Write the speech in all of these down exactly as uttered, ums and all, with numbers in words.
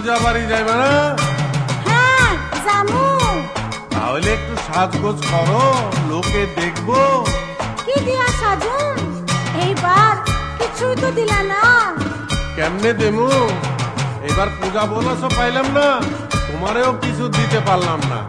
পূজা বাড়ি যাইবে না? হ্যাঁ জামু। তাহলে একটু সাজগোজ করো, লোকে দেখবো। কি দিয়া সাজুম? এইবার কিছুই তো দিলা না। কেমনে দেমু? এবার পূজা বোনাসও পাইলাম না, তোমারেও কিছু দিতে পারলাম না।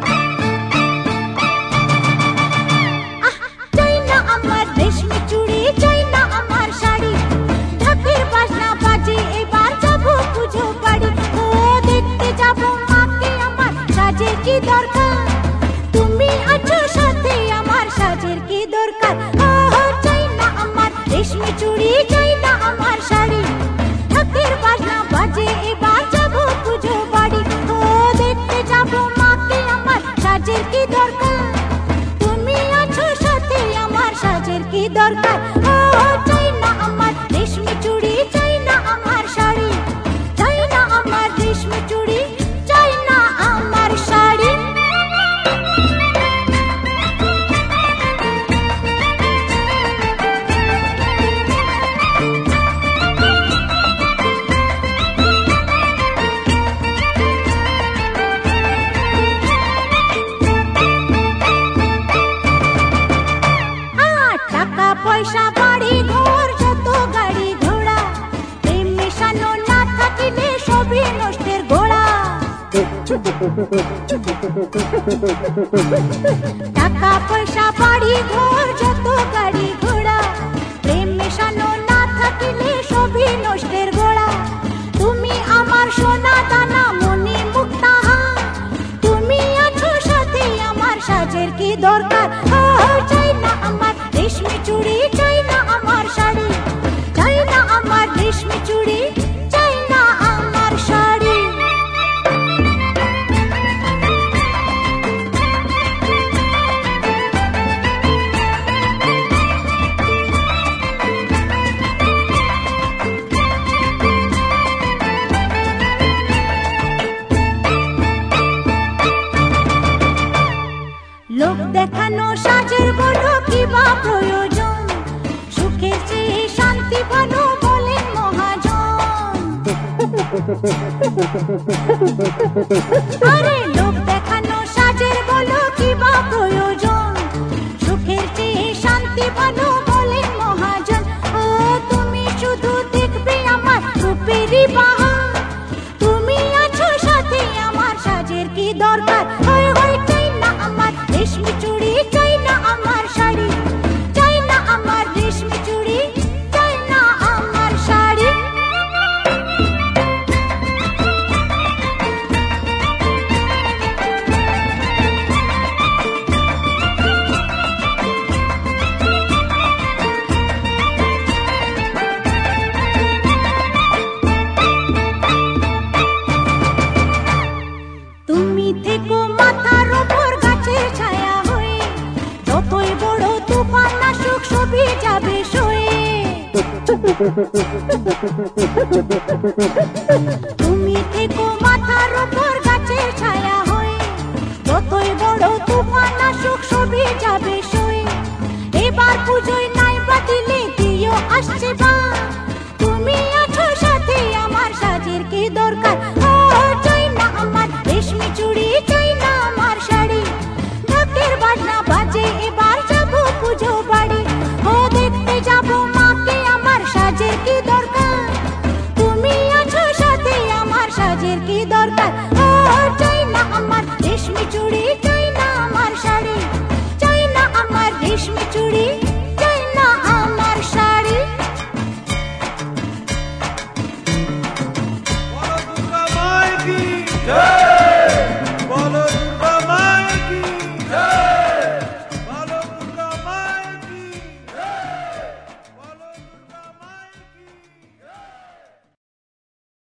চাই না আমার রেশমি চুড়ি, চাই না আমার শাড়ি, ঢাকের বাজনা বাজে এবার যাবো পুজো বাড়ি। ও দেখতে যাবো মাকে আমার, সাজের কি দরকার, তুমি আছো সাথে আমার, সাজের কি দরকার। ও চাই না আমার রেশমি চুড়ি, চাই না আমার শাড়ি, ঢাকের বাজনা বাজে এবার যাবো পুজো বাড়ি। ও দেখতে যাবো মাকে আমার, সাজের কি দরকার, তুমি আছো সাথে আমার, সাজের কি দরকার। ও চাই না আমার রেশমি চুড়ি, চাই না আমার শাড়ি, চাই না আমার রেশমি চুড়ি, চাই না আমার শাড়ি। টাকা পয়সা বাড়ি ঘর যত গাড়ি ঘোড়া, প্রেম মেশানো না থাকিলে সবই নষ্টের গোড়া। টাকা পয়সা বাড়ি ঘর যত গাড়ি ঘোড়া, প্রেম মেশানো না থাকিলে সবই নষ্টের গোড়া। তুমি আমার সোনা দানা মনি মুক্তা, তুমি আছো সাথে আমার, সাজের কি দরকার। ও চাই না আমার রেশমি চুড়ি, চাই না আমার শাড়ি, চাই না আমার রেশমি চুড়ি, চাই না আমার শাড়ি। লোক দেখানো সাজের বলো কি বা প্রয়োজন, সুখের চেয়ে শান্তি ভালো বলেন মহাজন। আরে লোক দেখানো সাজের বলো কি বা প্রয়োজন, সুখের চেয়ে শান্তি ভালো বলেন মহাজন। ও তুমি শুধু দেখবে আমার রূপেরই বাহার, তুমি আছো সাথে আমার, সাজের কি দরকার। হয় হয় চাই না আমার রেশমি চুড়ি, চাই না আমার শাড়ি, চাই না আমার রেশমি চুড়ি, চাই না আমার শাড়ি। তুমি থেকো মাথার ওপর গাছের ছায়া হয়ে, যতই বড় তুফান আসুক সবই যাবে সয়ে। তুমি থেকো মাথার ওপর গাছের ছায়া হয়ে, যতই বড় তুফান আসুক সবই যাবে সয়ে। এবার পুজোয় নাই বাতিলে দিও আসছে বা